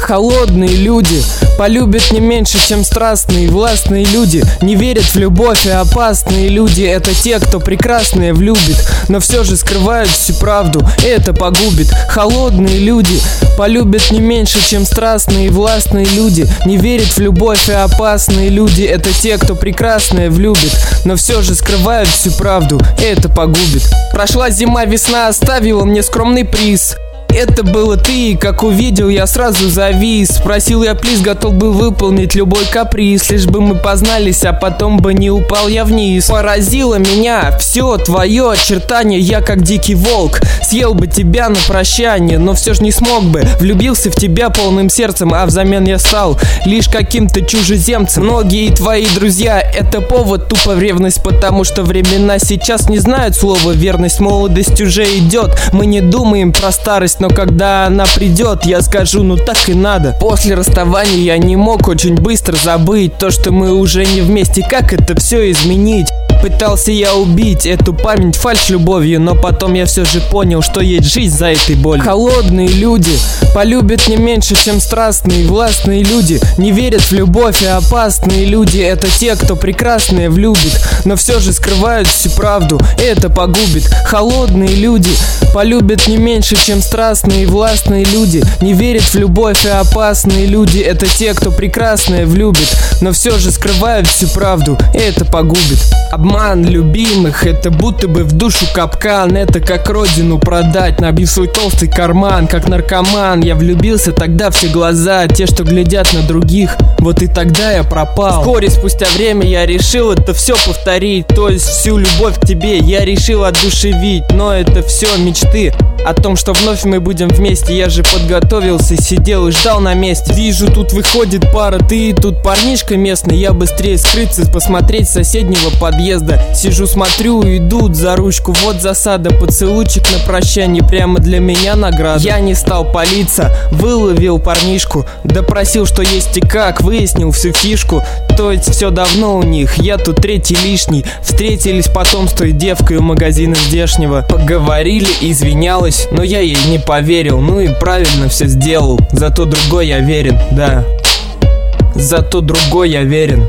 Холодные люди полюбят не меньше, чем страстные и властные люди. Не верят в любовь и опасные люди. Это те, кто прекрасное влюбит, но все же скрывают всю правду, и это погубит. Холодные люди полюбят не меньше, чем страстные и властные люди. Не верят в любовь и опасные люди. Это те, кто прекрасное влюбит, но все же скрывают всю правду, и это погубит. Прошла зима, весна оставила мне скромный приз. Это было ты, и как увидел, я сразу завис. Спросил я плиз, готов бы выполнить любой каприз, лишь бы мы познались, а потом бы не упал я вниз. Поразило меня все твое очертание, я как дикий волк съел бы тебя на прощание, но все же не смог бы. Влюбился в тебя полным сердцем, а взамен я стал лишь каким-то чужеземцем. Многие твои друзья — это повод тупо в ревность, потому что времена сейчас не знают слова верность. Молодость уже идет, мы не думаем про старость, но когда она придет, я скажу, ну так и надо. После расставания я не мог очень быстро забыть то, что мы уже не вместе. Как это все изменить? Пытался я убить эту память фальшь любовью, но потом я все же понял, что есть жизнь за этой болью. Холодные люди полюбят не меньше, чем страстные и властные люди. Не верят в любовь и опасные люди. Это те, кто прекрасное влюбит, но все же скрывают всю правду, и это погубит. Холодные люди полюбят не меньше, чем страстные и властные люди. Не верят в любовь и опасные люди. Это те, кто прекрасное влюбит, но все же скрывают всю правду, и это погубит. Обман любимых — это будто бы в душу капкан. Это как родину продать, набив свой толстый карман. Как наркоман я влюбился тогда все глаза, те, что глядят на других, вот и тогда я пропал. Вскоре спустя время я решил это все повторить, то есть всю любовь к тебе я решил одушевить. Но это все мечты о том, что вновь мы будем вместе. Я же подготовился, сидел и ждал на месте. Вижу, тут выходит пара, ты и тут парнишка местный. Я быстрее скрыться, посмотреть с соседнего подъезда. Сижу, смотрю, идут за ручку, вот засада. Поцелуйчик на прощание, прямо для меня награда. Я не стал палиться, выловил парнишку, допросил, что есть и как, выяснил всю фишку. То есть все давно у них, я тут третий лишний. Встретились потом с той девкой у магазина здешнего. Поговорили, извинялась, но я ей не поверил. Ну и правильно все сделал, зато другой я верен, да. Зато другой я верен.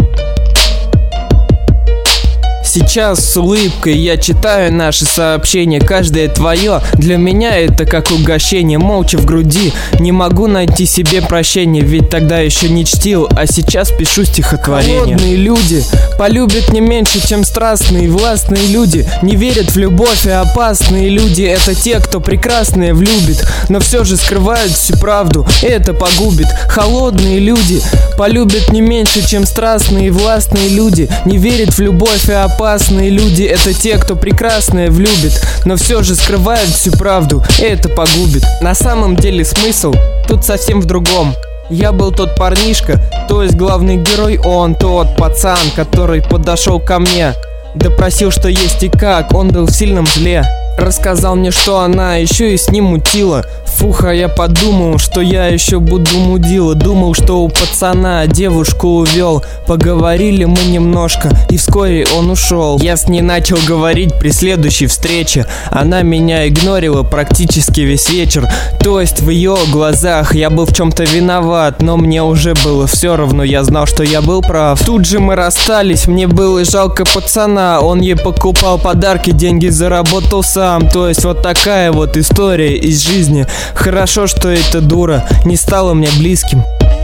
Сейчас с улыбкой я читаю наши сообщения. Каждое твое для меня это как угощение. Молча в груди не могу найти себе прощения, ведь тогда еще не чтил, а сейчас пишу стихотворение. Холодные люди полюбят не меньше, чем страстные и властные люди. Не верят в любовь и опасные люди. Это те, кто прекрасное влюбит, но все же скрывают всю правду, и это погубит. Холодные люди полюбят не меньше, чем страстные и властные люди. Не верят в любовь и опасные люди. Это те, кто прекрасное влюбит, но все же скрывают всю правду, и это погубит. На самом деле смысл тут совсем в другом. Я был тот парнишка, то есть главный герой он, тот пацан, который подошел ко мне, допросил, что есть и как, он был в сильном зле. Рассказал мне, что она еще и с ним мутила. Фуха, я подумал, что я еще буду мудила. Думал, что у пацана девушку увел. Поговорили мы немножко, и вскоре он ушел. Я с ней начал говорить при следующей встрече. Она меня игнорила практически весь вечер. То есть в ее глазах я был в чем-то виноват, но мне уже было все равно, я знал, что я был прав. Тут же мы расстались, мне было жалко пацана. Он ей покупал подарки, деньги заработал сам. То есть вот такая вот история из жизни. Хорошо, что эта дура не стала мне близким.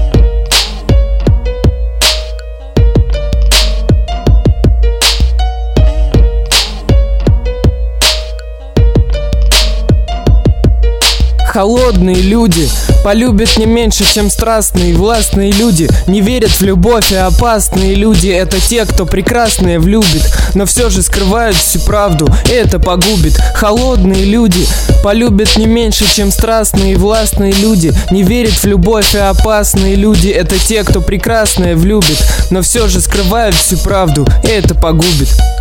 Холодные люди полюбят не меньше, чем страстные и властные люди. Не верят в любовь и опасные люди. Это те, кто прекрасное влюбит, но все же скрывают всю правду, и это погубит. Холодные люди полюбят не меньше, чем страстные и властные люди. Не верят в любовь и опасные люди. Это те, кто прекрасное влюбит, но все же скрывают всю правду, и это погубит.